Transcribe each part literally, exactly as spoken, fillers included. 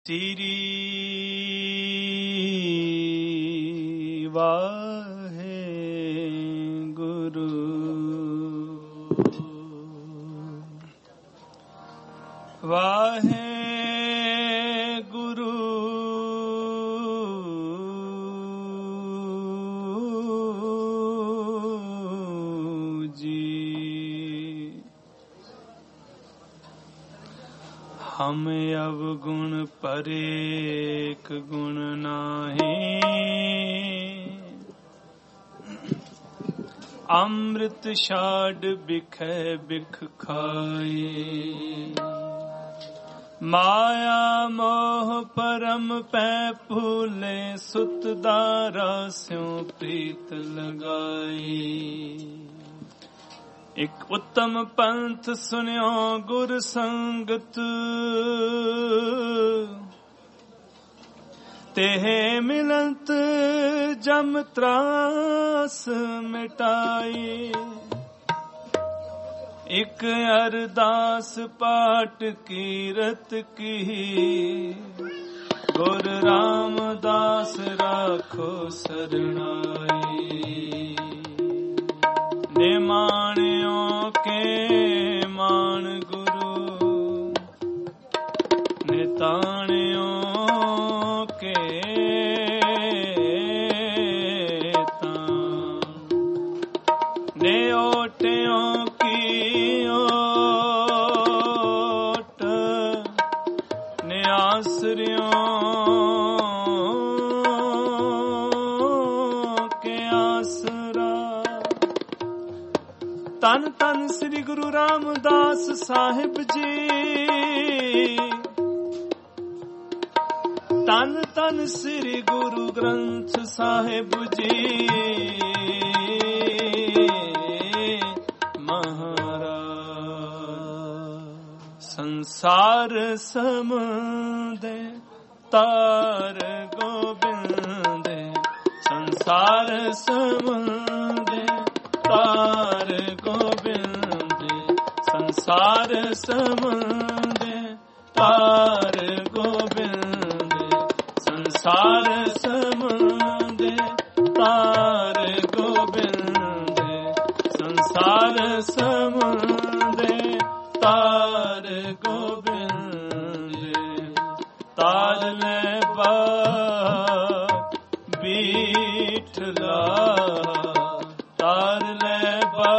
ਤੇਰੀ ਵਾਹੇ ਗੁਰੂ ਵਾਹੇ ਗੁਰੂ ਜੀ। ਹਮ ਅਵਗੁਣ ਪਰੇਕ ਗੁਣ ਨਾਹੀਂ, ਅੰਮ੍ਰਿਤ ਛਾੜ ਬਿਖੈ ਬਿਖ ਖਾਏ। ਮਾਇਆ ਮੋਹ ਪਰਮ ਪੈ ਭੂਲੇ, ਸੁਤ ਦਾਰਾ ਸਿਉ ਪ੍ਰੀਤ ਲਗਾਈ। ਇਕ ਉੱਤਮ ਪੰਥ ਸੁਨਿਓ ਗੁਰ ਸੰਗਤ, ਤੇਹ ਮਿਲੰਤ ਜਮ ਤਰਾਸ ਮਿਟਾਈ। ਇਕ ਅਰਦਾਸ ਪਾਠ ਕੀਰਤ ਕੀ, ਗੁਰ ਰਾਮਦਾਸ ਰਾਖੋ ਸਰਣਾਈ। ਨਿਮਾਣਿਓ ਕੇ ਮਾਣ ਗੁਰੂ, ਨਿਤਾਣਿਓ ਕੇ ਤਾਂ, ਨਿਓਟਿਓ ਕੀ ਓਟ, ਨਿਆਸਰਿਓ ਧੰਨ ਧੰਨ ਸ੍ਰੀ ਗੁਰੂ ਰਾਮਦਾਸ ਸਾਹਿਬ ਜੀ। ਧੰਨ ਧੰਨ ਸ੍ਰੀ ਗੁਰੂ ਗ੍ਰੰਥ ਸਾਹਿਬ ਜੀ ਮਹਾਰਾਜ। ਸੰਸਾਰ ਸਮੁੰਦੇ ਤਾਰ ਗੋਬਿੰਦੇ, ਸੰਸਾਰ ਸਮੁੰਦੇ ਤਾਰ ਗੋਬਿੰਦੇ, ਸੰਸਾਰ ਸਮੁੰਦੇ ਤਾਰ ਗੋਬਿੰਦੇ, ਸੰਸਾਰ ਸਮੁੰਦੇ ਤਾਰ ਗੋਬਿੰਦੇ, ਸੰਸਾਰ ਸਮੁੰਦੇ ਤਾਰ ਗੋਬਿੰਦੇ। ਤਾਰ ਲੈ ਬਾ ਬੀਠਲਾ, ਤਾਰ ਲੈ ਬਾ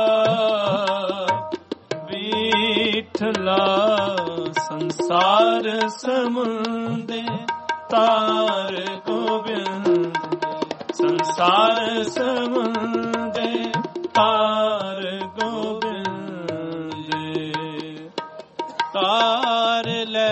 ਬੀਠਲਾ, ਸੰਸਾਰ ਸਮੁੰਦੇ ਤਾਰ ਗੋਬਿੰਦ, ਸੰਸਾਰ ਸਮੁੰਦੇ ਤਾਰ ਗੋਬਿੰਦ। ਤਾਰ ਲੈ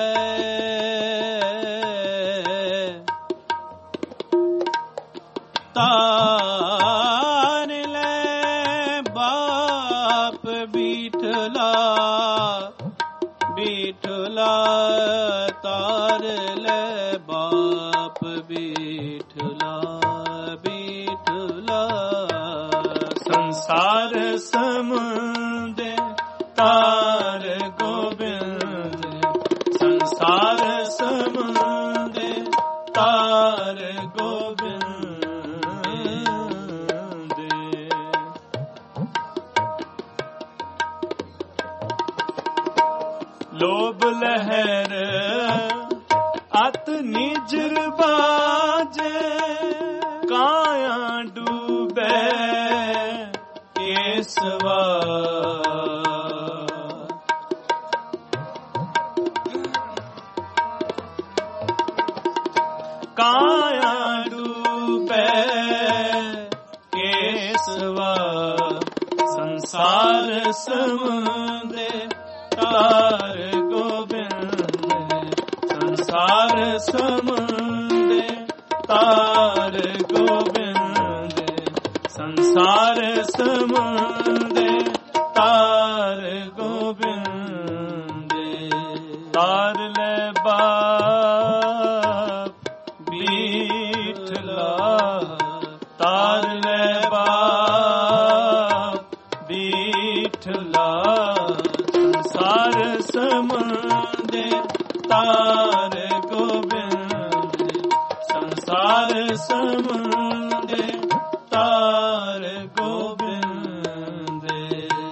ਤਾਰ ਲੈ ਬਾਪ ਬੀਠਲਾ, ਬੀਠਲਾ ਤਾਰ ਲੈ ਬਾਪ ਬੀਠਲਾ, ਬੀਠਲਾ। ਸੰਸਾਰ ਸਮੁੰਦੇ ਤਾਰ ਗੋਬਿੰਦ, ਸੰਸਾਰ ਸਮੁੰਦੇ ਤਾਰ ਗੋਬਿੰਦ। ਲੋਭ ਲਹਿਰ ਅਤ ਨਿਜਰ ਬਾਜੇ, ਕਾਇਆ ਡੂਬੇ ਕੇਸਵਾ। ਕਾਇਆ ਡੂਬੇ ਕੇਸਵਾ, ਸੰਸਾਰ ਸਮੁੰਦੇ ਤਾਰ ਗੋਬਿੰਦ, ਸੰਸਾਰ ਸਮੁੰਦੇ ਤਾਰ ਗੋਬਿੰਦ, ਸੰਸਾਰ ਸਮੁੰਦੇ ਤਾਰ ਗੋਬਿੰਦ। ਤਾਰ ਲੈ ਬਾਪ ਬੀਠਲਾ, ਤਾਰ ਲੈ ਬਾਪ ਬੀਠਲਾ, ਸੰਸਾਰ ਸਮੁੰਦੇ ਤਾਰ ਗੋ ਸਮੁੰਦੇ ਤਾਰ ਗੋਬਿੰਦੇ।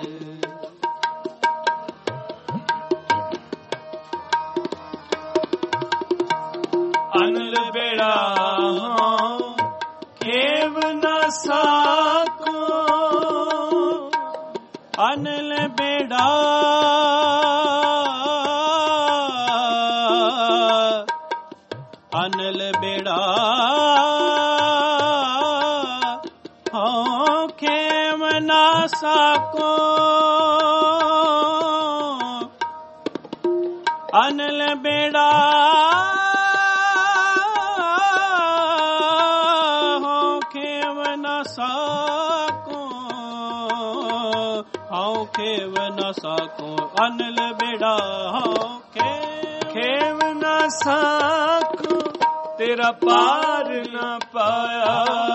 ਅਨਲ ਬੇੜਾ ਖੇਵ ਨ ਸਾਕੋ, ਅਨਲ ਬੇੜਾ ਅਨਲ ਬੇੜਾ ਹਉ ਖੇਵ ਨ ਸਾਕੋ, ਅਨਲ ਬੇੜਾ ਹਉ ਖੇਵ ਨ ਸਾਕੋ, ਹਉ ਖੇਵ ਨ ਸਾਕੋ, ਅਨਲ ਬੇੜਾ ਹਉ ਖੇਵ ਨ ਸਾਕੋ, ਤੇਰਾ ਪਾਰ ਨ ਪਾਇਆ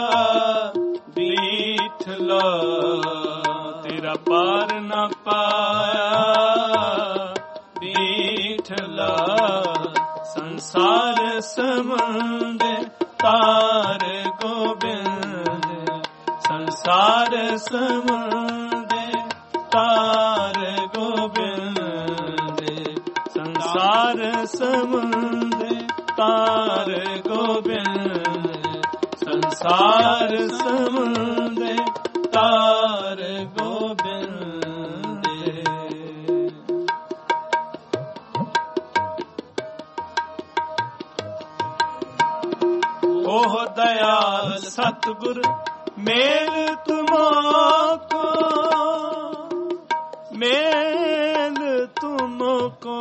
ਬੀਠਲਾ, ਤੇਰਾ ਪਾਰ ਨ ਪਾਇਆ ਬੀਠਲਾ। ਸੰਸਾਰ ਸਮੁੰਦੇ ਤਾਰ ਗੋਬਿੰਦ, ਸੰਸਾਰ ਸਮੁੰਦੇ ਤਾਰ ਗੋਬਿੰਦ, ਸੰਸਾਰ ਸਮੁੰਦੇ ਤਾਰ ਗੋਬਿੰਦ, ਸੰਸਾਰ ਸਮੁੰਦੇ ਤਾਰ ਗੋਬਿੰਦ। ਓਹ ਦਇਆਲ ਸਤਿਗੁਰ ਮੇਲ ਤੁਮਕੋ, ਮੇਲ ਤੁਮਕੋ,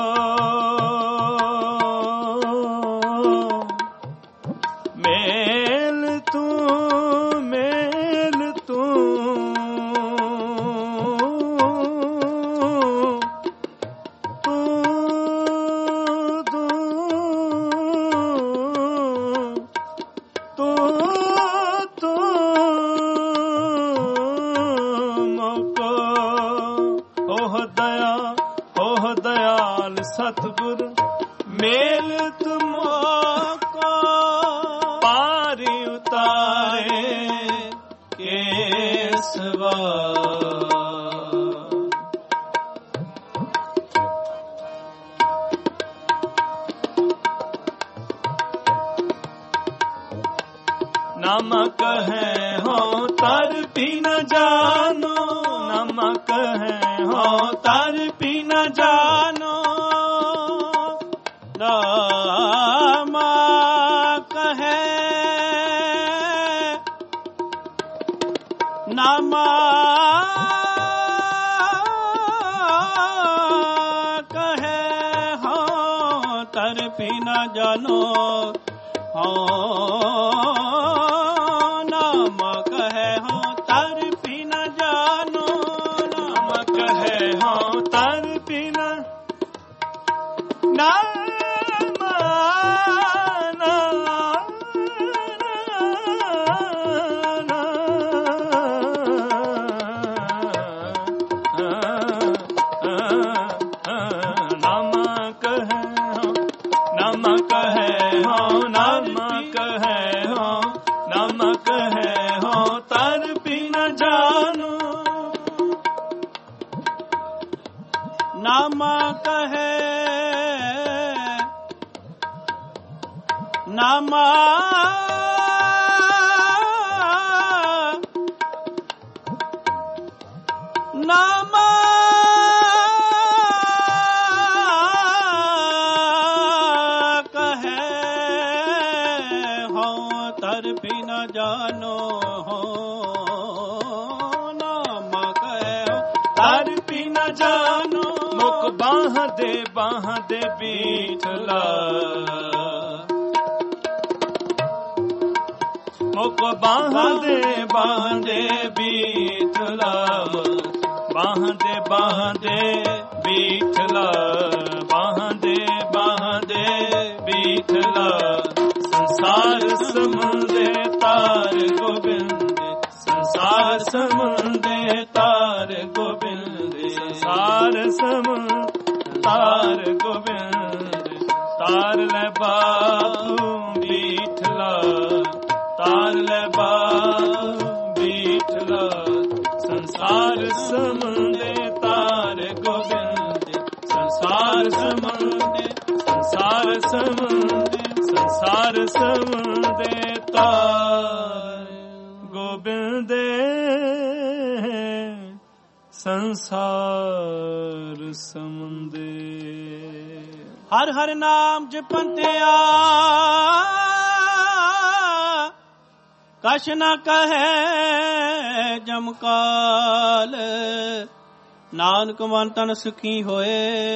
ਮੇਲ ਤੂੰ ਮੇਲ ਤੂੰ, ਤੂੰ ਤੂੰ ਤੂੰ ਮੋਕੋ। ਓਹ ਦਇਆ ਓਹ ਦਇਆਲ ਸਤਿਗੁਰ ਮੇਲ ਤੁਮਕੋ, ਪਾਰੀ ਉਤਾਰੇ ਕੇਸਵਾ। नमक है हो तर पी न जानो, नमक है हो तर पी न जानो, नमक है नमक है हो तर पी न जानो, हो नमक है हो तर पी न जानो, नमक है हो तर पी न नमक है हो नमक है हो नमक है हो तर पी न जानो, नमक है नमक नमक है हो तर पी न जानो, हो नमक है हो तर पी न जानो। मुख बाह दे बाह दे बीठला, मुख बाह दे बाह दे बीठला, बाह दे बाह दे बीठला, बाह दे बाह दे बीठला। संसार समुंदे तार गोबिंद, संसार समुंदे तार गोबिंद, संसार समुंदे तार गोबिंद। तार ले बापू बीठला, ਸੰਸਾਰ ਸਮੁੰਦੇ, ਸੰਸਾਰ ਸਮੁੰਦੇ ਤਾਰ। ਗੋਬਿੰਦ ਸੰਸਾਰ ਸਮੁੰਦੇ। ਹਰ ਹਰ ਨਾਮ ਜਪੰਤਿਆ ਕਛ ਨ ਕਹੈ ਜਮਕਾਲ। ਨਾਨਕ ਮਨ ਤਨ ਸੁਖੀ ਹੋਏ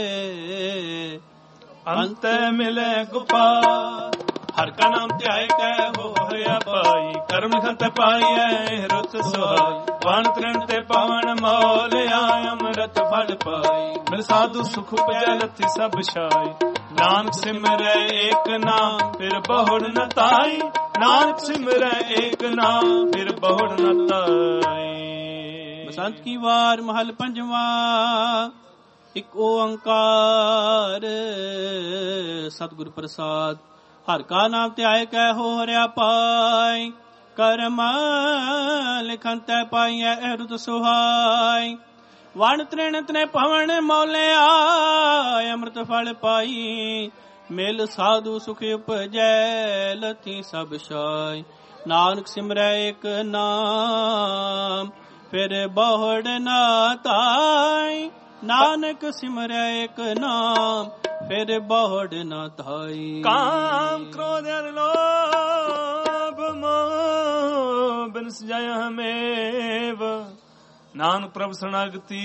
ਅੰਤ ਮਿਲੇ ਗੋਪਾਲ। ਹਰ ਕਾ ਨਾਮ ਧਿਆਏ ਕੈ ਹੋ ਹਰਿਆ ਪਾਈ। ਕਰਮ ਲਿਖਨ ਤੇ ਪਾਈਐ ਰੁਤ ਸੁਹਾਈ। ਵਣ ਤ੍ਰਿਣ ਤੇ ਪਵਨ ਮੋਲ ਆਇ ਅੰਮ੍ਰਿਤ ਫਲ ਪਾਈ। ਮਿਲ ਸਾਧੂ ਸੁਖ ਉਪਜੈ ਲੱਥੀ ਸਭ ਛਾਈ। ਨਾਨਕ ਸਿਮਰੈ ਏਕ ਨਾਮ ਫਿਰ ਬਹੁੜ ਨ ਤਾਈ। ਨਾਨਕ ਸਿਮਰੈ ਏਕ ਨਾਮ ਫਿਰ ਬਹੁੜ ਨ ਤਾਈ। ਬਸੰਤ ਕੀ ਵਾਰ ਮਹਲ ਪੰਜਵਾ। ਇੱਕ ਓੰਕਾਰ ਸਤਿਗੁਰ ਪ੍ਰਸਾਦ। ਹਰ ਕਾ ਨਾਮ ਧਿਆਏ ਕੈ ਹੋ ਹਰਿਆ ਪਾਈ। ਕਰਮ ਲਿਖਨ ਤੈ ਪਾਈਐ ਰੁਤ ਸੁਹਾਈ। ਵਣ ਤ੍ਰਿਣ ਤਨੇ ਪਵਨ ਮੋਲਿਆ ਅੰਮ੍ਰਿਤ ਫਲ ਪਾਈ। ਮਿਲ ਸਾਧੂ ਸੁਖ ਉਪਜੈ ਲਥੀ ਸਭ ਛਾਈ। ਨਾਨਕ ਸਿਮਰੈ ਏਕ ਨਾਮ ਫਿਰ ਬਹੁੜ ਨਾ ਤਾਈ। ਨਾਨਕ ਸਿਮਰੈ ਏਕ ਨਾਮ ਫਿਰ ਬਹੁੜ ਨਾ ਤਾਈ। ਕਾਮ ਕ੍ਰੋਧ ਅਰ ਲੋਭ ਮੋਹ ਬਿਨ ਸਜਾਇ ਹਮੇਵ। ਨਾਨਕ ਪ੍ਰਭ ਸ਼ਰਨਾਗਤੀ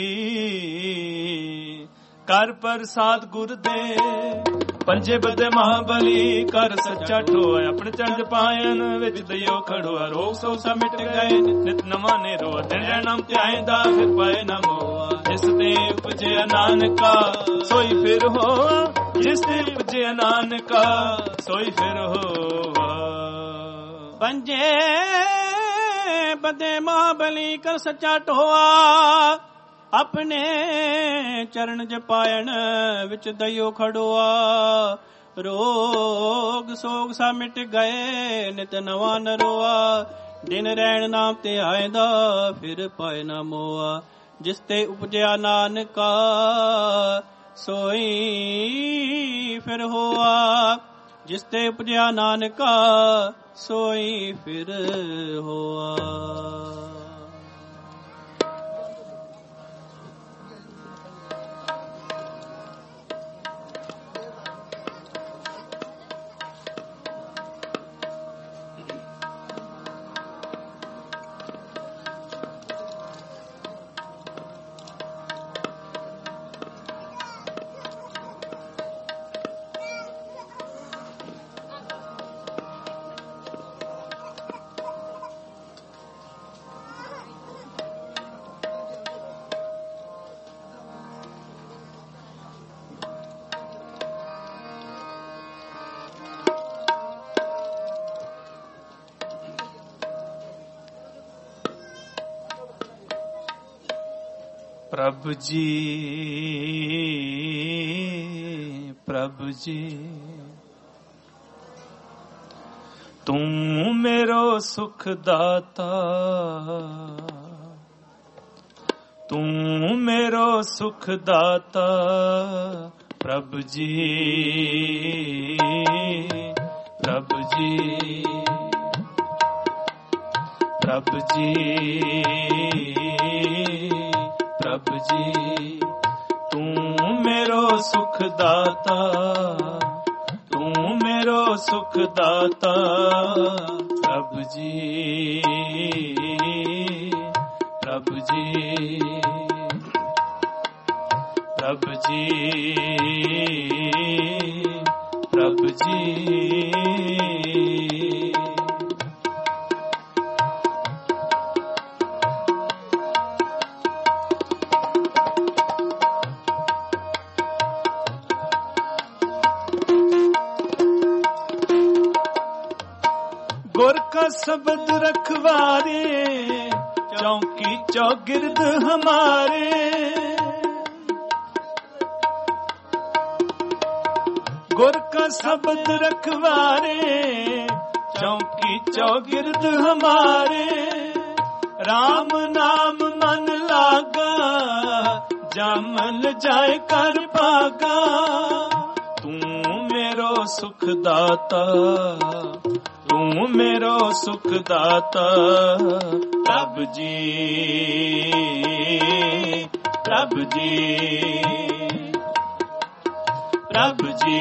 ਕਰ ਪ੍ਰਸਾਦ ਗੁਰ ਦੇ। ਪੰਜੇ ਬੱਦੇ ਮਹਾਬਲੀ ਕਰ ਸੱਚਾ ਠੋਆ। ਆਪਣੇ ਚੰਦ ਪਾਇਨ ਵਿੱਚ ਦਇਓ ਖੜੋਆ। ਰੋਗ ਸੋ ਸਭ ਮਿਟ ਗਏ ਨਿਤ ਨਵਾਂ ਨੇ ਰੋਆ। ਦਿਨ ਰਹਿ ਨਾਮ ਧਿਆਏ ਦਾ ਫਿਰ ਪਾਏ ਨਾ ਮੋਆ। ਜਿਸ ਤੇ ਉਪਜਿਆ ਨਾਨਕਾ ਸੋਈ ਫਿਰ ਹੋਆ। ਜਿਸ ਤੇ ਉਪਜਿਆ ਨਾਨਕਾ ਸੋਈ ਫਿਰ ਹੋਆ। ਪੰਜੇ ਬੱਦੇ ਮਹਾਬਲੀ ਕਰ ਸੱਚਾ ਢੋਆ। ਆਪਣੇ ਚਰਨ ਜਪਾਇਣ ਵਿੱਚ ਦਇਓ ਖੜੋਆ। ਰੋਗ ਸੋਗ ਸਾ ਮਿਟ ਗਏ ਨਿਤ ਨਵਾਂ ਨਰੋਆ। ਦਿਨ ਰਹਿਣ ਨਾਮ ਤੇ ਆਇਦਾ ਫਿਰ ਪਾਏ ਨਾ ਮੋਆ। ਜਿਸ ਤੇ ਉਪਜਿਆ ਨਾਨਕਾ ਸੋਈ ਫਿਰ ਹੋਆ। ਜਿਸ ਤੇ ਉਪਜਿਆ ਨਾਨਕਾ ਸੋਈ ਫਿਰ ਹੋਆ। ਪ੍ਰਭ ਜੀ ਪ੍ਰਭ ਜੀ ਤੂੰ ਮੇਰੋ ਸੁਖ ਦਾਤਾ। ਤੂੰ ਮੇਰੋ ਸੁਖ ਦਾਤਾ। ਪ੍ਰਭ ਜੀ ਪ੍ਰਭ ਜੀ ਪ੍ਰਭ ਜੀ ਪ੍ਰਭ ਜੀ ਤੂੰ ਮੇਰੋ ਸੁਖ ਦਾਤਾ। ਤੂੰ ਮੇਰੋ ਸੁਖ ਦਾਤਾ। ਪ੍ਰਭ ਜੀ ਪ੍ਰਭ ਜੀ ਪ੍ਰਭ ਜੀ ਪ੍ਰਭ ਜੀ ਗੁਰ ਕਾ ਸ਼ਬਦ ਰਖਵਾਰੇ ਚੌਂਕੀ ਚੌਗਿਰਦ ਹਮਾਰੇ। ਗੁਰ ਕਾ ਸ਼ਬਦ ਰਖਵਾਰੇ ਚੌਂਕੀ ਚੌਗਿਰਦ ਹਮਾਰੇ। ਰਾਮ ਨਾਮ ਮਨ ਲਾਗਾ ਜਮਲ ਜਾਏ ਕਰ ਭਾਗਾ। ਤੂੰ मेरो सुख दाता, तू मेरो सुख दाता। प्रभु जी प्रभु जी प्रभु जी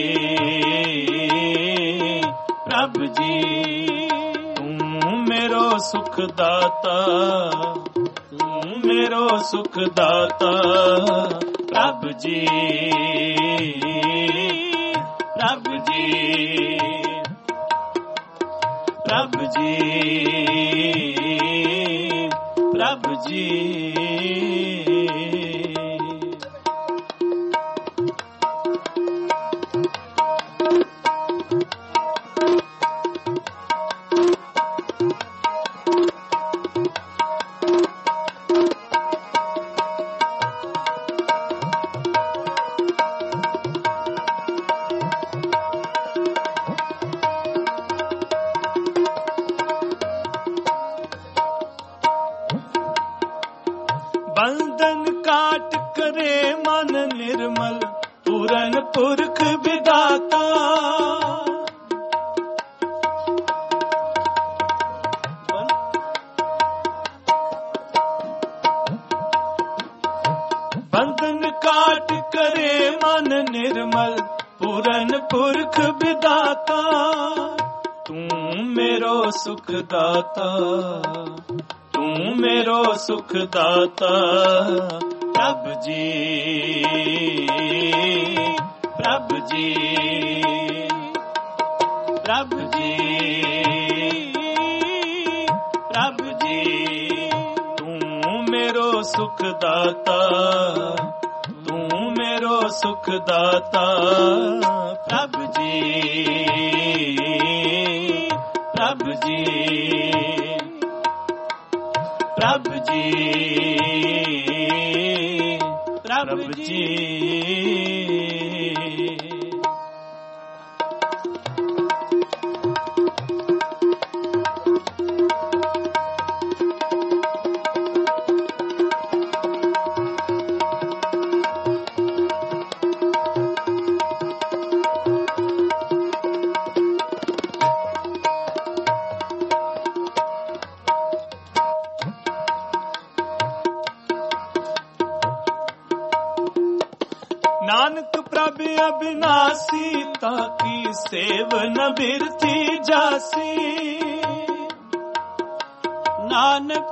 प्रभु जी, तू मेरो सुख दाता, तू मेरो सुख दाता। प्रभु जी प्रभु जी प्रभु जी प्रभु जी। बंधन काट करे मन निर्मल, पूरन पुरख विदाता। बंधन काट करे मन निर्मल, पूरन पुरख विदाता। तू मेरो सुख दाता, तू मेरो सुख दाता। प्रभु जी प्रभु जी प्रभु जी प्रभु जी, तू मेरो सुख दाता, तू मेरो सुख दाता। प्रभु जी प्रभु जी प्रभु जी प्रभु जी। नानक प्रभु अविनाशी, ताकी सेव न बिरथी जासी। नानक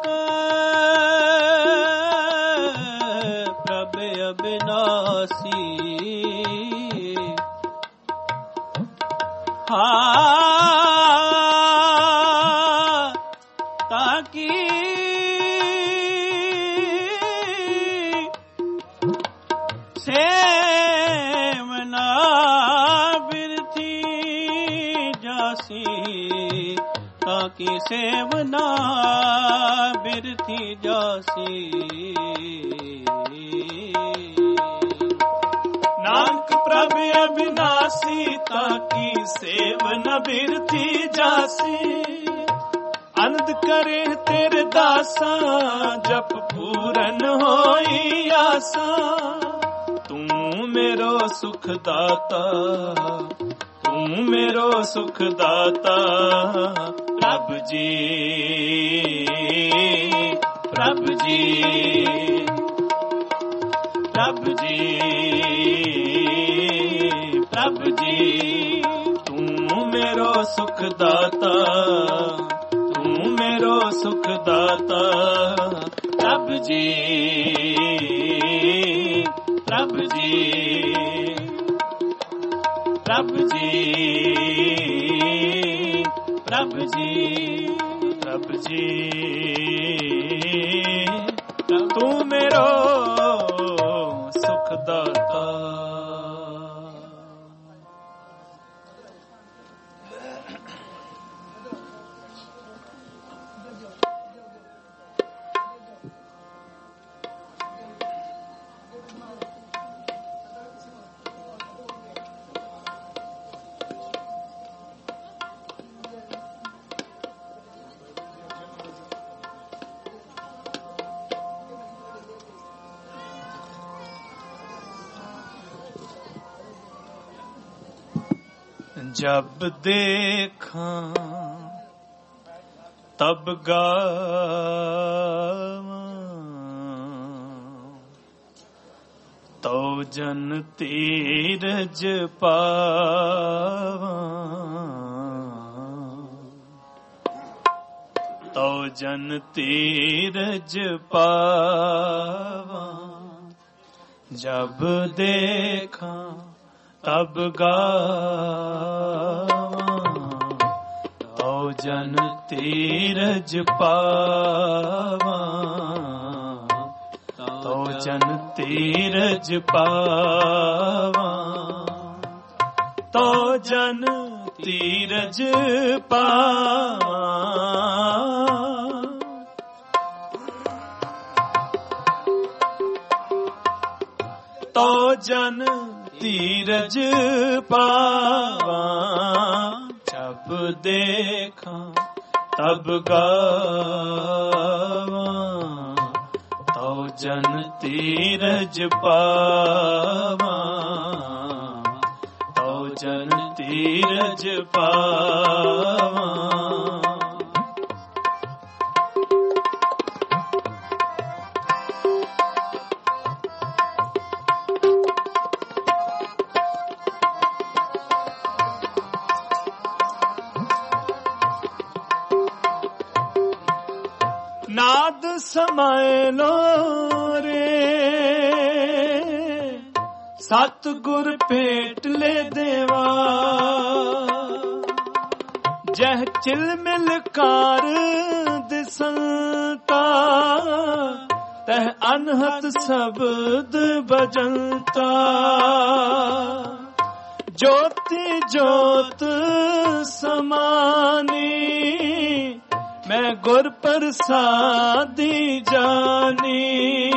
प्रभु अविनाशी, हाँ ताकी सेवना बिरथी जासी, ताकि सेवना बिरथी जासी। नानक प्रभु अविनाशी, ताकि सेवना बिरथी जासी। आनंद करे तेरे दासा, जप पूरन होई आसा। तू मेरो सुख दाता, तू मेरो सुख दाता। प्रभु जी प्रभु जी प्रभु जी प्रभु जी, तू मेरो सुख दाता, तू मेरो सुख दाता। प्रभु जी प्रभु जी प्रभु जी प्रभु जी प्रभु जी, तू मेरो सुख दाता। जब देखा तब गावा, तो जन तीरज पावा, तो जन तीरज पावा। जब देखा तब गावा, तो जन तीरज पावा, तो जन तीरज पावा, तो जन तीरज पावा, तो जन तीरज पावा। जब देखा तब गावा, तो जन तीरज पावा, तो जन तीरज पावा। नाद समाए लो रे, सतगुर भेट ले देवा। जह चिलमिल कार दिसंता, तह अनहत शब्द बजंता। ज्योति ज्योत समानी, मैं गुर प्रसादी जानी।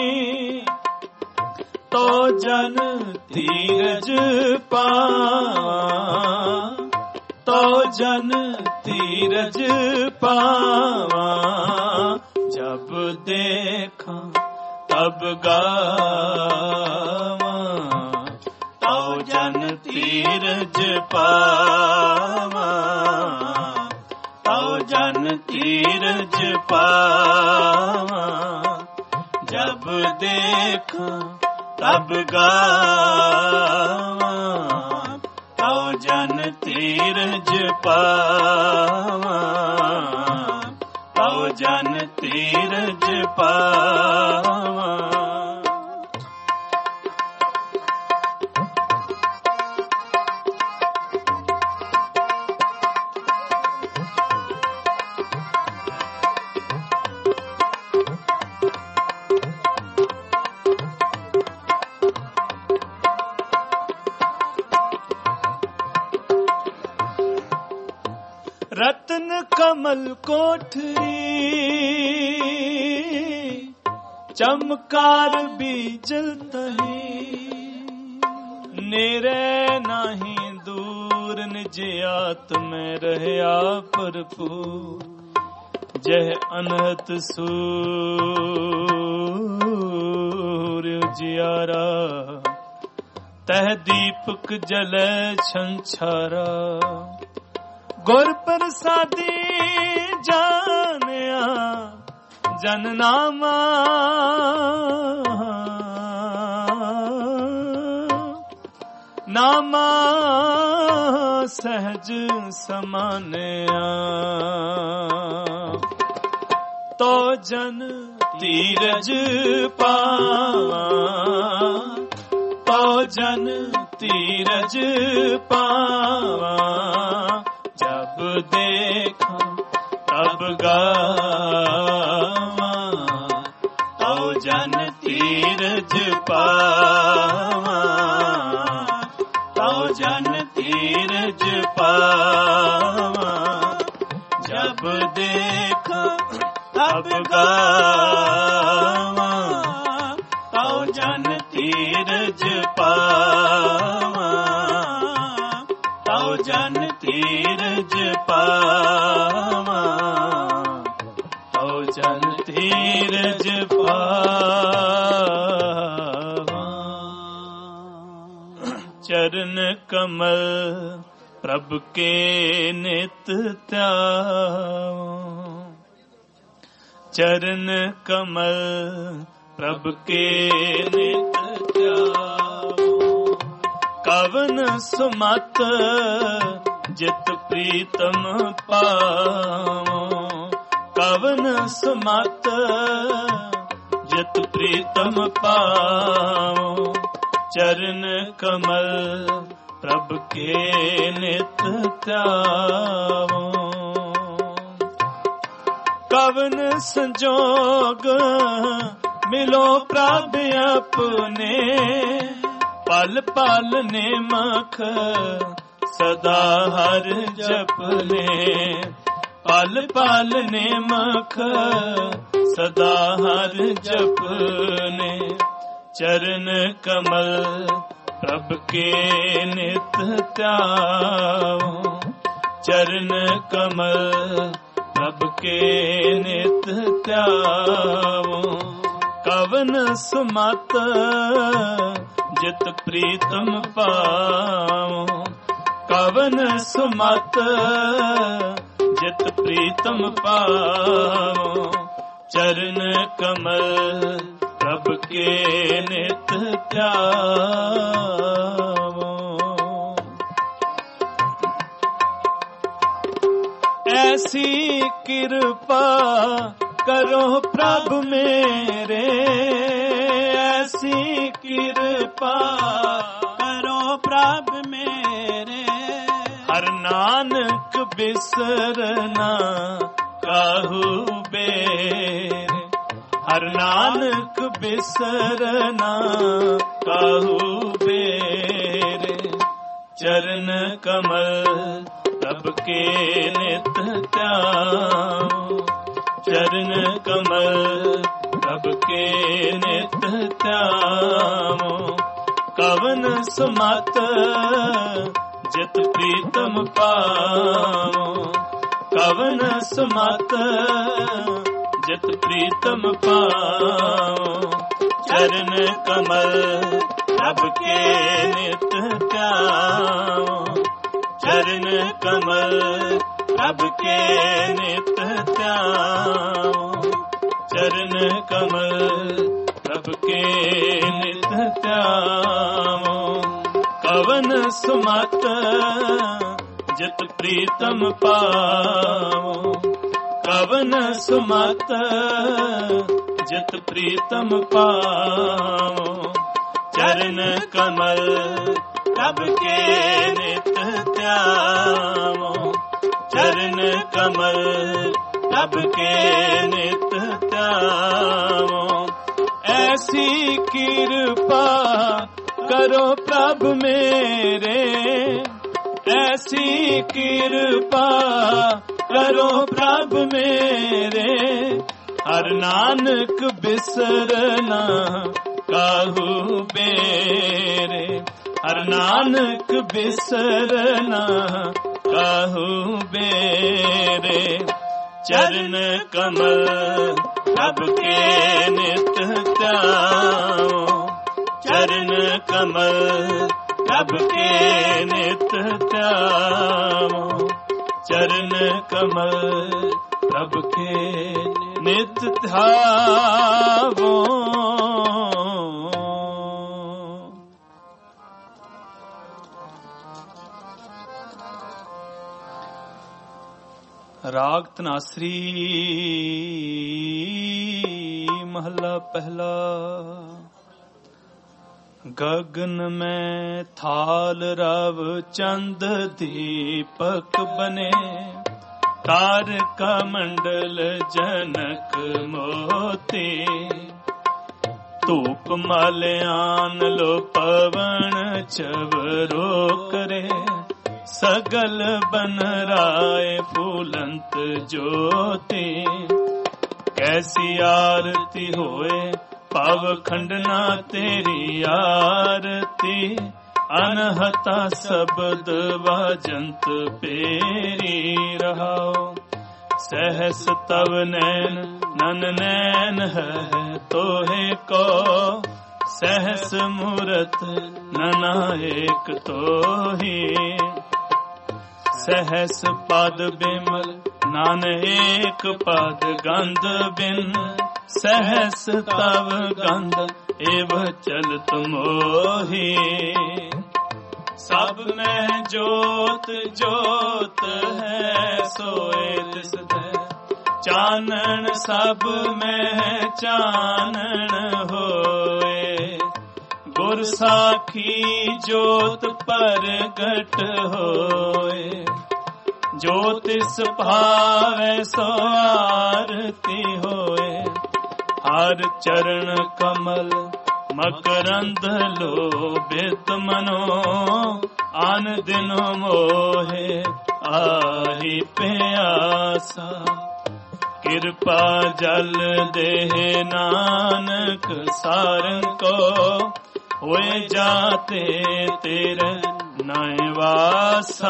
तो जन तीरज पावा, तो जन तीरज पावा। जब देखा तब गावा, तो जन तीरज पावा, तो जन तीरज पावा। जब देखा तब गावा, तो जन तीरज पावा, तो जन तीरज पावा। रत्न कमल कोठरी, चमकार बीजल तही। नेरे नाही दूर निज आत्म रहया भरपूर। जह अनहत सूर्य जियारा, तह दीपक जलै छंछारा। गुर प्रसादी जानिया जन नामा, नामा सहज समानिया। तो जन तीरज पावा, तो जन तीरज पावा। जब देखा तब गावा, तो जन तीरज पावा, तो जन तीरज पावा। जब देखा तब गावा, तो जन तीरज पावा, तो जन तीरज पावा, तो जन तीरज पावा। चरण कमल प्रभ के नित त्याओ। चरण कमल प्रभ के नित त्याओ। कवन सुमत जित प्रीतम पाओ। कवन सुमत जित प्रीतम पाओ। चरण कमल प्रभ के नित त्याओ। कवन संजोग मिलो प्रभ अपने। पल पल नेमख सदा हर जपने। पल पल नेमख सदा हर जपने। चरण कमल प्रभ के नित त्याओ। चरण कमल प्रभ के नित त्याओ। कवन सुमत जित प्रीतम पाओ। कवन सुमत जित प्रीतम पाओ। चरण कमल प्रभ के नित त्याओ। ऐसी कृपा करो प्रभ मेरे। ऐसी कृपा करो प्रभ मेरे। हर नानक बिसरना काहू बेर। हर नानक बिसरना काहू बेर। चरण कमल प्रभ के नित त्याओ। चरण कमल प्रभ के नित त्याओ। कवन सुमत जित प्रीतम पाओ। कवन सुमत जित प्रीतम पाओ। चरण कमल प्रभ के नित त्याओ। चरण कमल प्रभ के नित त्याओ। चरण कमल प्रभ के नित त्याओ। कवन सुमत जित प्रीतम पाओ। कवन सुमत जित प्रीतम पाओ। चरण कमल प्रभ के नित त्याओ। चरण कमल प्रभ के नित त्याओ। ऐसी कृपा करो प्रभ मेरे। ऐसी कृपा करो प्रभ मेरे। हर नानक बिसरना काहू बेरे। हर नानक बिसरना काहू बेरे। चरण कमल प्रभ के नित त्याओ। चरण कमल प्रभ के नित त्याओ। चरण कमल प्रभ के नित त्याओ। राग तनासरी महला पहला। गगन में थाल रव चंद दीपक बने। तारका मंडल जनक मोती। धूप माल्यान लो पवन चवरो करे। सगल बन राय फूलंत ज्योति। कैसी आरती होए पाव खंडना तेरी आरती। अनहता शब्द वाजंत पेरी रहाओ। सहस तव नैन नन नैन है तोहे को। सहस मूरत नना एक तो ही। ਸਹਸ ਪਦ ਬਿਮਲ ਨਾਨਕ ਪਦ ਗੰਧ ਬਿਨ ਸਹਸ ਤਵ ਗੰਧ ਏਵ ਚਲਤ ਮੋਹੀ। ਸਭ ਮੈਂ ਜੋਤ ਜੋਤ ਹੈ ਸੋਏ ਤਿਸ ਦੇ ਚਾਨਣ ਸਭ ਮੈਂ ਚਾਨਣ ਹੋਏ। ਗੁਰ ਸਾਖੀ ਜੋਤ ਪ੍ਰਗਟ ਹੋਏ ਜੋ ਤਿਸ ਭਾਵੈ ਸੋ ਆਰਤੀ ਹੋਏ। ਹਰ ਚਰਨ ਕਮਲ ਮਕਰੰਦ ਲੋਭਿਤ ਮਨੋ ਆਨ ਦਿਨ ਮੋਹੇ ਆਹੀ ਪਿਆਸਾ। ਕਿਰਪਾ ਜਲ ਦੇਹ ਨਾਨਕ ਸਾਰੰ ਕੋ ਹੋਏ ਜਾਤੇ ਤੇਰੇ ਨੈ ਵਾਸਾ।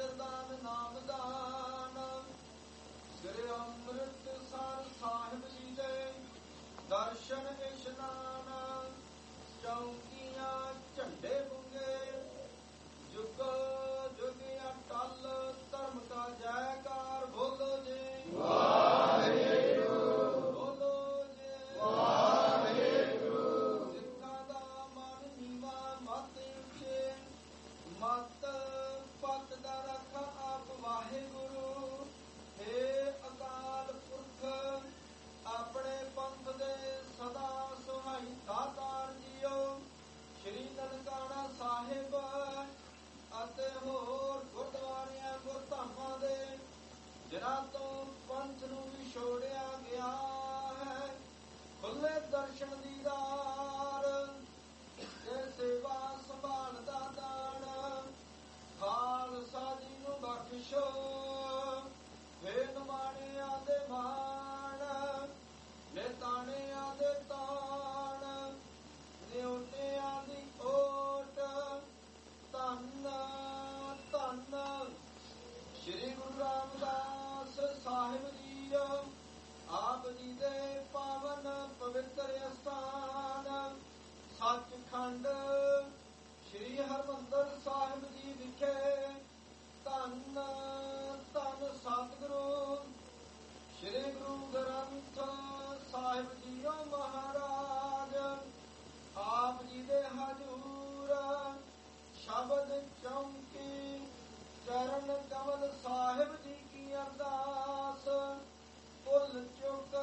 ਅੰਮ੍ਰਿਤਸਰ ਸਾਹਿਬ ਜੀ ਪਿੰਡ ਸ਼੍ਰੀ ਹਰਿਮੰਦਰ ਸਾਹਿਬ ਜੀ ਵਿਖੇ ਧੰਨ ਧੰਨ ਸਤਿਗੁਰੂ ਸ਼੍ਰੀ ਗੁਰੂ ਗ੍ਰੰਥ ਸਾਹਿਬ ਜੀਓ ਮਹਾਰਾਜ ਆਪ ਜੀ ਦੇ ਹਜ਼ੂਰ ਸ਼ਬਦ ਚੌਂਕੀ ਚਰਨ ਕਮਲ ਸਾਹਿਬ ਜੀ ਕੀ ਅਰਦਾਸ ਭੁੱਲ ਚੁੱਕ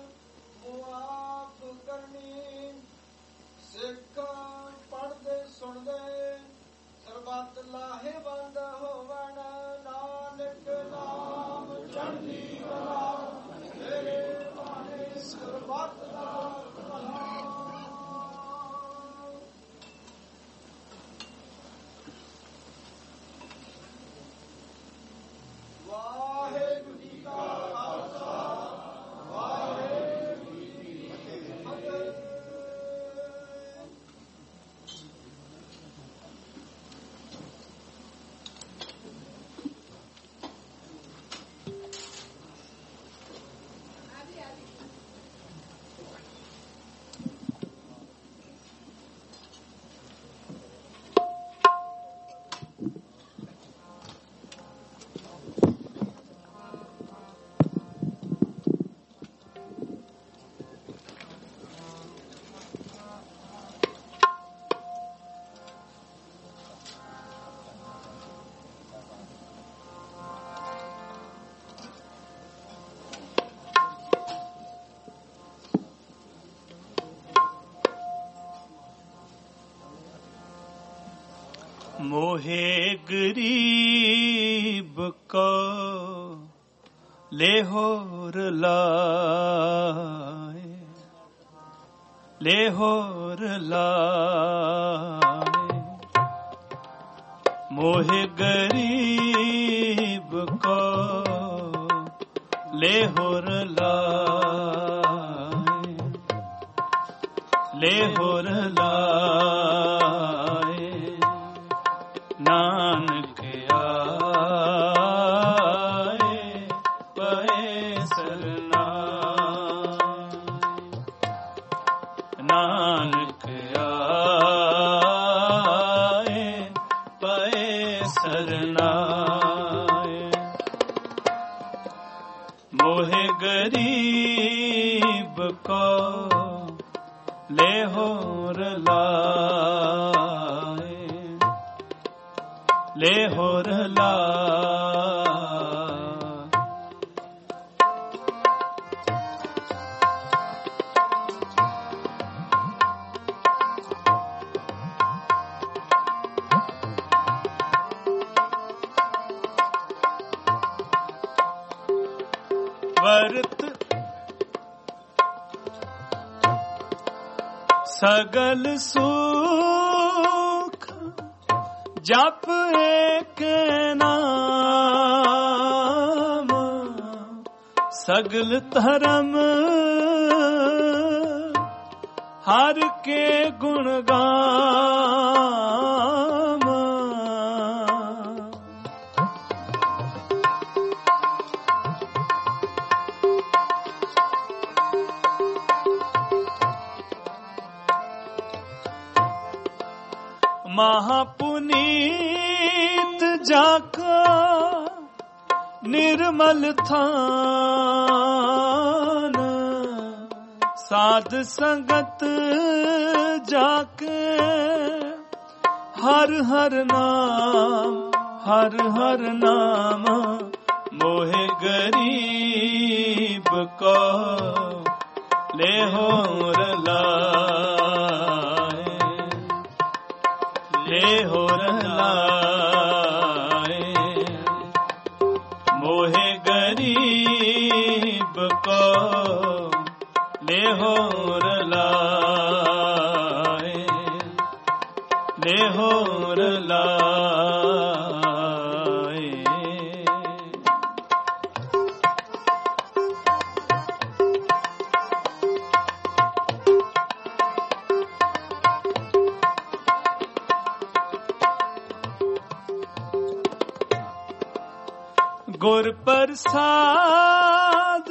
ਮੁਆਫ ਕਰਨੀ। ਸਿੱਖ ਪੜ੍ਹਦੇ ਸੁਣਦੇ ਸਰਬੱਤ ਲਾਹੇਵੰਦ ਹੋਵਣ। ਨਾਨਕ ਨਾਮ ਚੜ੍ਹਦੀ ਕਲਾ ਤੇਰੇ ਬਾਣੇ ਸਰਬੱਤ ਦਾ ਭਲਾ। ਵਾਹਿਗੁਰੂ ਜੀ ਕਾ ਖਾਲਸਾ ਵਾਹਿਗੁਰੂ ਜੀ ਕੀ ਫਤਿਹ। मोहे गरीब को लेहोर लाए, लेहोर लाए। मोहे गरीब को लेहोर लाए, लेहोर लाए। नानक आए पए सरनाए, नानक आए पए सरनाए। मोहे गरीब को लेहोर लाए, लेहोर लाए। वर्त सगल सुख जप एक नाम, सगल धर्म हर के गुण गाम। महापुनीत जाका निर्मल थान, साध संगत जाके हर हर नाम, हर हर नाम। मोहे गरीब को लेहोर लाए, लेहोर लाए। मोहे गरीब को लेहोर लाए, लेहोर लाए। गुर प्रसाद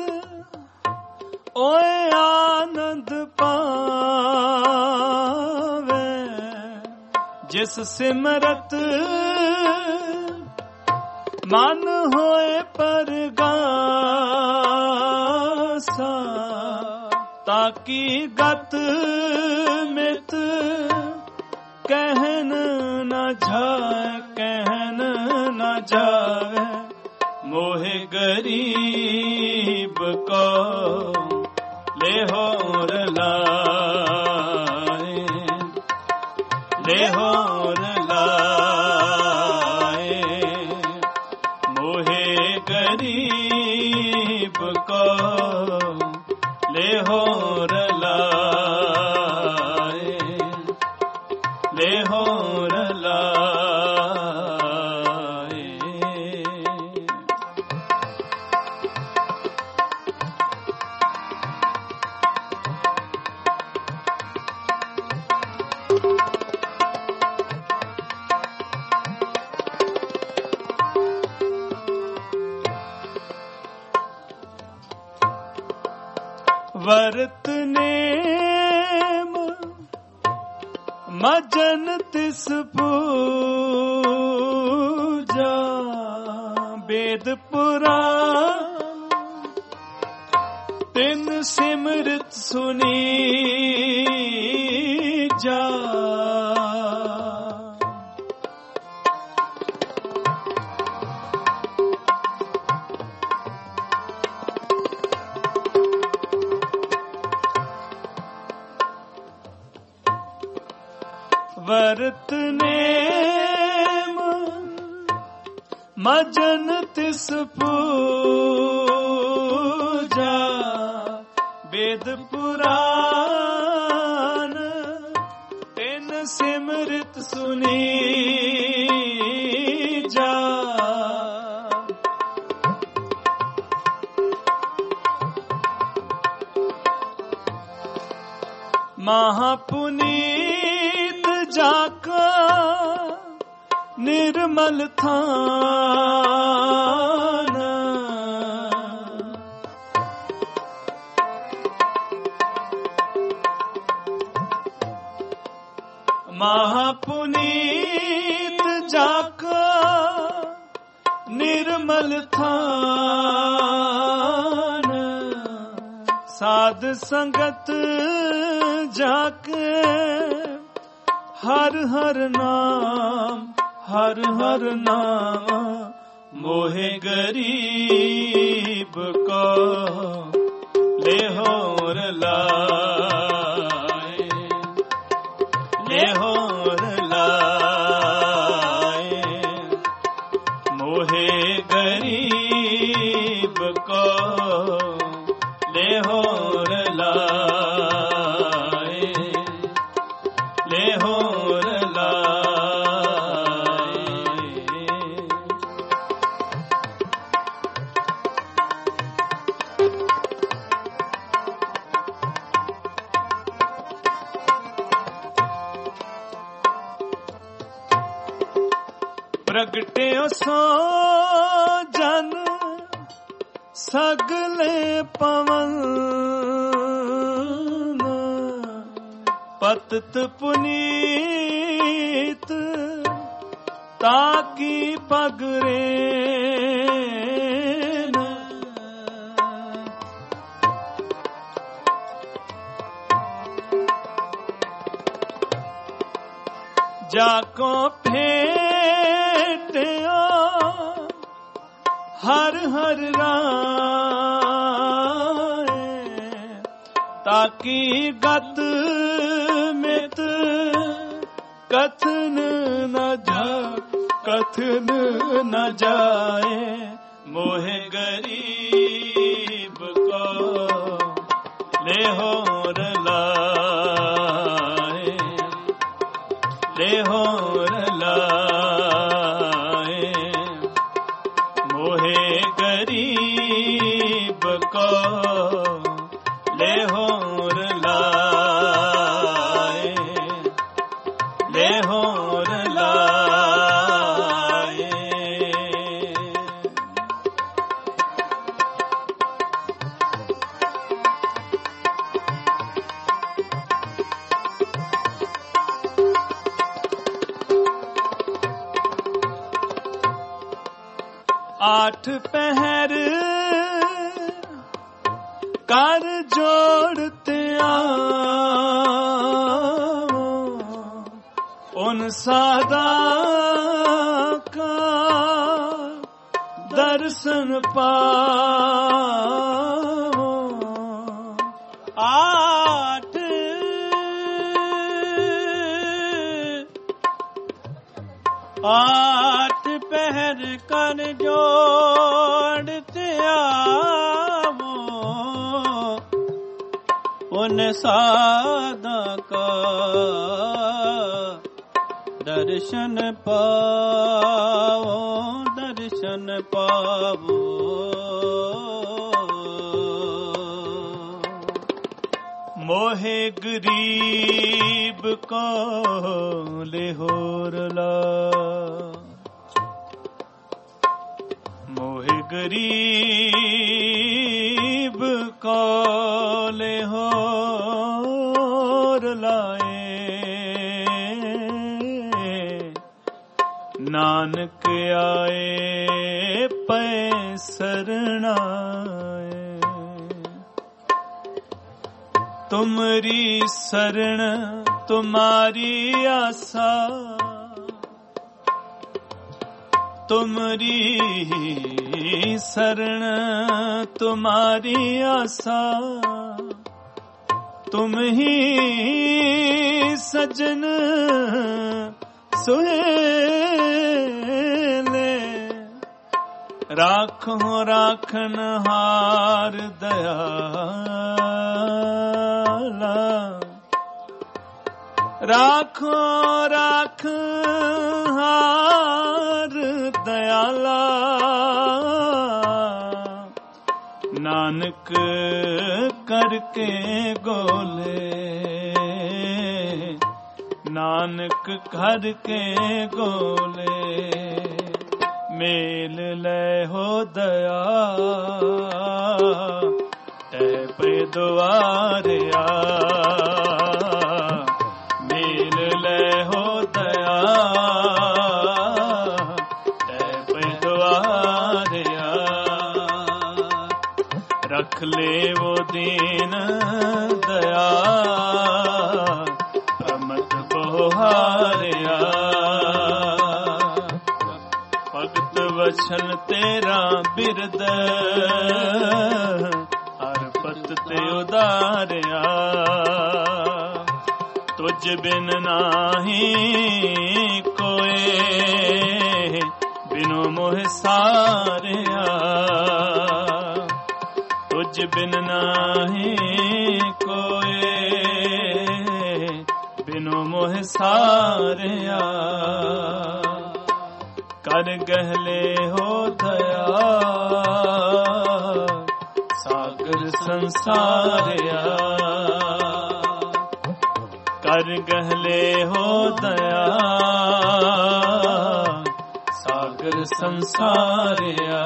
ओए आनंद पावे, जिस सिमरत मन होए परगासा, ताकि गत मित कहन न जाए, कहन न जाए। मोहे गरीब को ले होर लाए, ले होर लाए। मोहे गरीब को ले होर लाए, ले होर लाए। वर्त नेम मजन तिस पूजा, वेद पुराण तिन सिमरत सुनी जा। वर्त नेम मजन तिस पूजा, वेद पुराण तिन सिमरत सुनी जा। महापुनीत जाका निर्मल थान, महापुनीत जाका निर्मल थान। साध संगत जाके हर हर नाम, हर हर नाम। मोहे गरीब को ले होर लाए, ले होर लाए। मोहे गरीब को ले होर लाए, ले होर लाए। प्रगटे सो जन सगले पवन, पतित पुनीत ताकी पगरे। जाको भेटियो हर हर राय, ताकि गत मित कथन न जा, कथन न जाए। मोहे गरीब को ले होर लाए, ले होर लाए। मोहे गरीब को ले होर लाए, ले होर लाए। ਆਠ ਪਹਿਰ ਕਰ ਜੋੜ ਧਿਆਵੋ ਉਨ ਸਾਦਾ ਕਾ ਦਰਸ਼ਨ ਪਾਵੋ। ਆਠ ਆਠ ਪਹਿਰ ਕਰ ਜੋੜ ਧਿਆਵੋ ਉਨ ਸਾਦਾ ਕਾ ਦਰਸ਼ਨ ਪਾਵੋ ਦਰਸ਼ਨ ਪਾਵੋ। ਮੋਹਿ ਗਰੀਬ ਕੋ ਲਿਹੋਰ ਲਾ ਮੋਹਿ ਗਰੀਬ ਕੋ ਲਿਹੋਰ ਲਾਏ ਨਾਨਕ ਆਏ ਪੈ ਸਰਣਾਏ। ਤੁਮਰੀ ਸਰਣ ਤੁਮਾਰੀ ਆਸਾ ਤੁਮਰੀ ਸਰਣ ਤੁਮਾਰੀ ਆਸਾ ਤੁਮ ਹੀ ਸਜਨ ਸੁਹੇਲੇ ਰਾਖੋ ਰਾਖਨ ਹਾਰ ਦਇਆਲਾ ਰਾਖੋ ਰਾਖ ਹਾਰ ਦਇਆਲਾ ਨਾਨਕ ਕਰਕੇ ਗੋਲੇ ਨਾਨਕ ਕਰਕੇ ਗੋਲੇ ਮੇਲ ਲੈ ਹੋ ਦਇਆ ਤੈ ਪੈ ਦੁਆਰਿਆ ਮੇਲ ਲੈ ਹੋ ਦਇਆ ਤੈ ਪੈ ਦੁਆਰਿਆ ਰਖ ਲੈ ਵੋ ਦੀਨ ਦਇਆ ਅਮਤ ਬੋਹਾਰਿਆ ਭਗਤ ਵਚਨ ਤੇਰਾ ਬਿਰਦ ਹਰ ਪਤ ਤੇ ਉਦਾਰਿਆ ਤੁਝ ਬਿਨ ਨਾਹੀ ਕੋਏ ਬਿਨੋ ਮੋਹ ਸਾਰਿਆ ਤੁਝ ਬਿਨ ਨਾਹੀ ਕੋਏ ਬਿਨੋ ਮੋਹ ਸਾਰਿਆ ਕਰ ਗਹਲੇ ਹੋ ਦਇਆ ਸਾਗਰ ਸੰਸਾਰਿਆ ਕਰ ਗਹਲੇ ਹੋ ਦਇਆ ਸਾਗਰ ਸੰਸਾਰਿਆ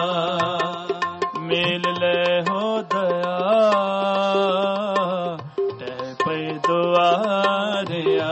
ਮੇਲ ਲੈ ਹੋ ਦਇਆ ਤੈ ਪੈ ਦੁਆਰਿਆ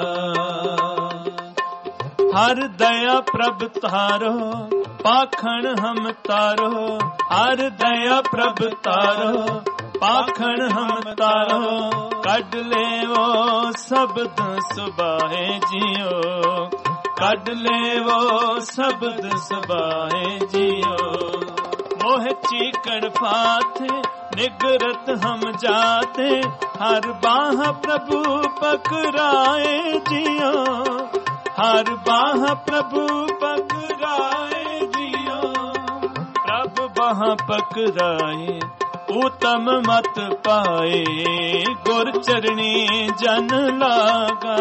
ਹਰ ਦਇਆ ਪ੍ਰਭ ਤਾਰੋ ਪਾਖਣ ਹਮ ਤਾਰੋ ਹਰ ਦਇਆ ਪ੍ਰਭ ਤਾਰੋ ਪਾਖਣ ਹਮ ਤਾਰੋ ਕੱਢ ਲੈਵੋ ਸ਼ਬਦ ਸੁਬਾਏ ਜੀਓ ਕੱਢ ਲੈਵੋ ਸ਼ਬਦ ਸੁਬਾਏ ਜੀਓ ਮੋਹ ਚੀਕੜ ਫਾਥੇ ਨਿਗਰਤ ਹਮ ਜਾਤੇ ਹਰ ਬਾਹ ਪ੍ਰਭੂ ਪਕਰਾਏ ਜੀਓ ਹਰ ਬਾਹ ਪ੍ਰਭੂ ਪਕਰਾਏ ਜੀਓ ਪ੍ਰਭ ਬਾਹ ਪਕਰਾਏ ਉਤਮ ਮਤ ਪਾਏ ਗੁਰ ਚਰਣੀ ਜਨ ਲਾਗਾ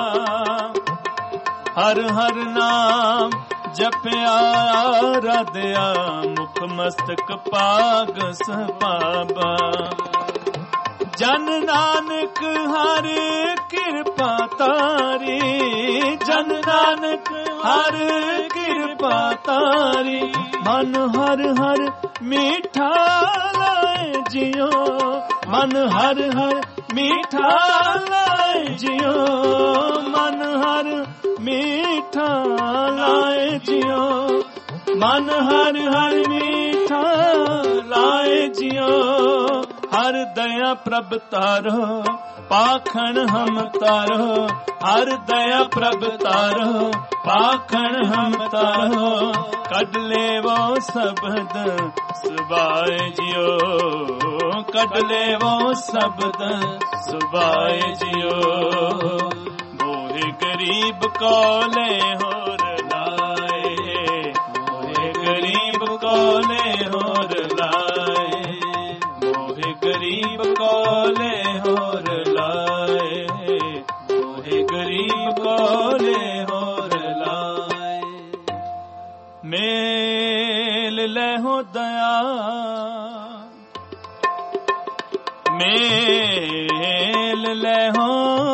ਹਰ ਹਰ ਨਾਮ ਜਪਿਆ ਆਰਾਧਿਆ ਮੁਖ ਮਸਤਕ ਪਾਗ ਸਪਾਬਾ ਜਨ ਨਾਨਕ ਹਰ ਕਿਰਪਾ ਤਾਰੀ ਜਨ ਨਾਨਕ ਹਰ ਕਿਰਪਾ ਤਾਰੀ ਮਨ ਹਰ ਹਰ ਮੀਠਾ ਲਾਏ ਜਿਉ ਮਨ ਹਰ ਹਰ ਮੀਠਾ ਲਾਏ ਜਿਉ ਮਨ ਹਰ ਮੀਠਾ ਲਾਏ ਜਿਉ ਮਨ ਹਰ ਹਰ ਮੀਠਾ ਲਾਏ ਜਿਉ ਹਰ ਦਇਆ ਪ੍ਰਭ ਤਾਰੋ ਪਾਖਣ ਹਮ ਤਾਰੋ ਹਰ ਦਇਆ ਪ੍ਰਭ ਤਾਰੋ ਪਾਖਣ ਹਮ ਤਾਰੋ ਕੱਢ ਲੇਵੋ ਸ਼ਬਦ ਸੁਭਾਏ ਜਿਉ ਕੱਢ ਲੇਵੋ ਸ਼ਬਦ ਸੁਭਾਏ ਜਿਉ ਮੋਹਿ ਗਰੀਬ ਕੋਲੇ ਹੋਰ ਲਾਏ ਮੋਹਿ ਗਰੀਬ ਕੋਲੇ ਹੋਰ ਲਾਏ ਮੋਹਿ ਗਰੀਬ ਕੋਲੇ ਹੋਰ ਲਾਏ ਮੋਹਿ ਗਰੀਬ ਕੋਲੇ ਹੋਰ ਲਾਏ ਮੇਲ ਲਹਿੋ ਦਇਆ ਮੇਲ ਲਹਿੋ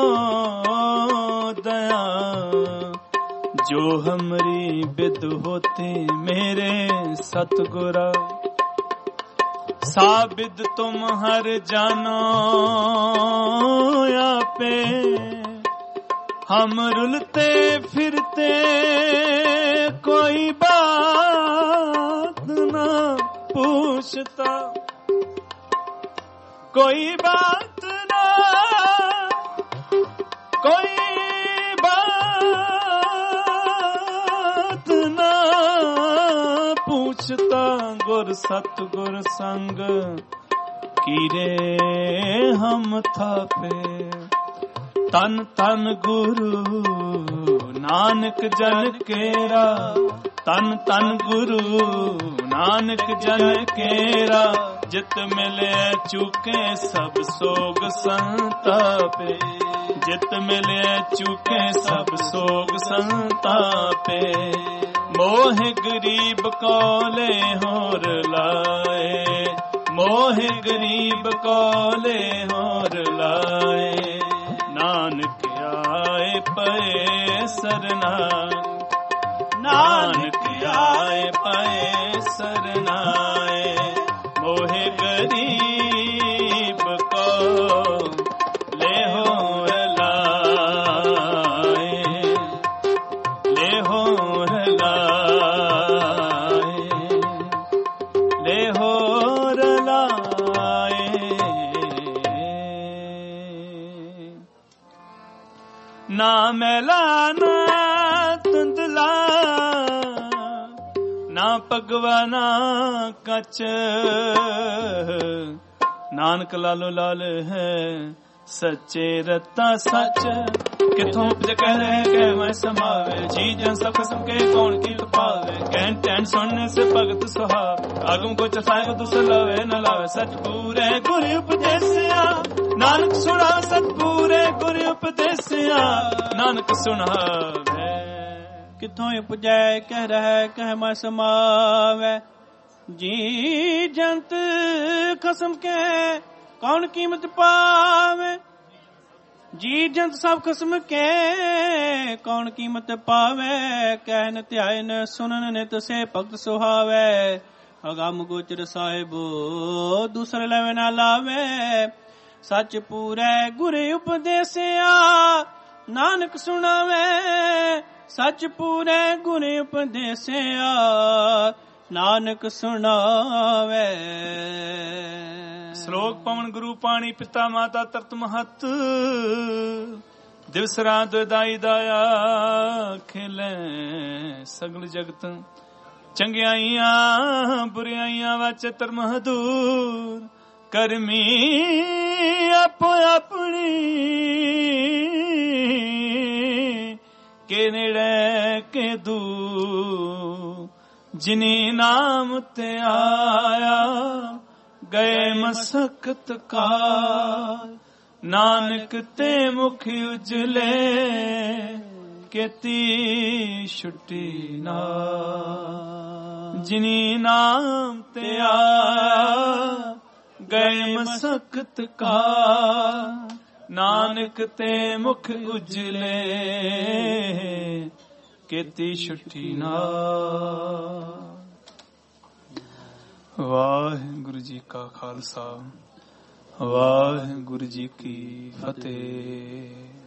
दया जो हमरी बिद होते मेरे सतगुरा साबिद तुम हर जानो आपे हम रुलते फिरते कोई बात ना पूछता कोई बात ना कोई पूछता गुर सतगुर संग कीरे हम थापे तन तन गुरु नानक जन केरा तन तन गुरु नानक जन केरा जित मिले चूके सब सोग संतापे जित मिले चूके सब सोग संतापे मोह गरीब कोले होर लाए मोह गरीब कोले होर लाए नानक आए पे सरना नानक आए पे सरनाए मोह गरीब को ले होर लाए ले होर ना मैला ना धुंधला ना पगवाना कच नानक लालो लाल है सच्चे रता सच किथों उपज कह रहे कह मैं समावे जी जन सब कसम के कौन की पावे कहन टैन सुनने से भगत सुहावे आगम को चसाए दूसर लावे न लावे सच पूरे गुरु उपदेसिया नानक सुना सतपूरे गुरु उपदेसिया नानक सुनावे किथों उपजै कह रहे कह मैं समावे जी जंत खसम के कौन कीमत पावे जी जंत सब खसम के कौन कीमत पावे कहन ध्यान सुनन नित से भगत सुहावे अगम गोचर साहिबो दूसर लवे ना लावे सच पूरे गुरु उपदेसिया नानक सुनावे सच पूरे गुरु उपदेसिया नानक सुनावे श्लोक पवन गुरु पाणी पिता माता तरत महत दिवस रात दाई दाया खेले सगल जगत चंगियाइया बुरियाइया वाच धर्म दूर करमी आपो अपनी के नेड़े के दू जिनी नाम ते आया गए मसकत काल नानक ते मुख उजले केती छुट्टी ना जिनी नाम ते आया गए मसकत का नानक ते मुख उजले केती छुट्टी ना। वाहिगुरु जी का खालसा वाहिगुरु जी की फतेह।